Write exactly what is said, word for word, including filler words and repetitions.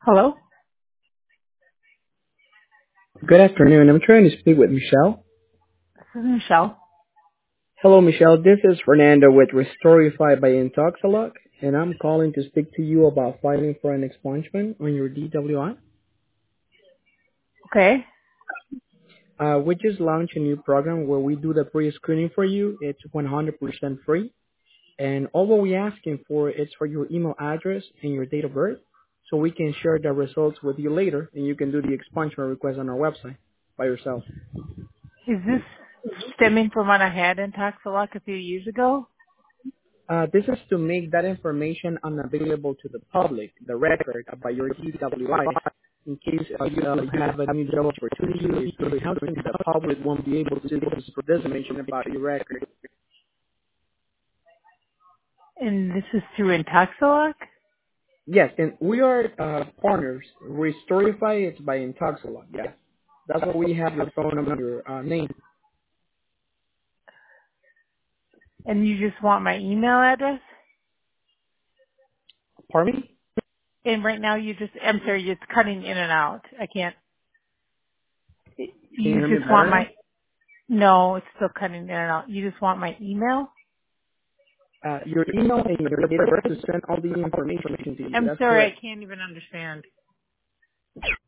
Hello? Good afternoon. I'm trying to speak with Michelle. This is Michelle. Hello, Michelle. This is Fernando with Restorify by Intoxalock, and I'm calling to speak to you about filing for an expungement on your D W I. Okay. Uh, we just launched a new program where we do the pre-screening for you. It's one hundred percent free, and all what we're asking for is for your email address and your date of birth, so we can share the results with you later, and you can do the expungement request on our website by yourself. Is this stemming from when I had Intoxilock a few years ago? Uh, this is to make that information unavailable to the public, the record about your D W I, in case uh, you uh, have a new job opportunity or you do something, the public won't be able to see this information about your record. And this is through Intoxilock? Yes, and we are uh, partners. Restorify it's by Intoxalon. Yes, that's why we have your phone number, your uh, name. And you just want my email address? Pardon me? And right now you just, I'm sorry, it's cutting in and out. I can't, Can you you hear me just better want now? my, no, it's still cutting in and out. You just want my email? Uh, your email and your date of birth to send all the information to you. I'm That's sorry, correct. I can't even understand.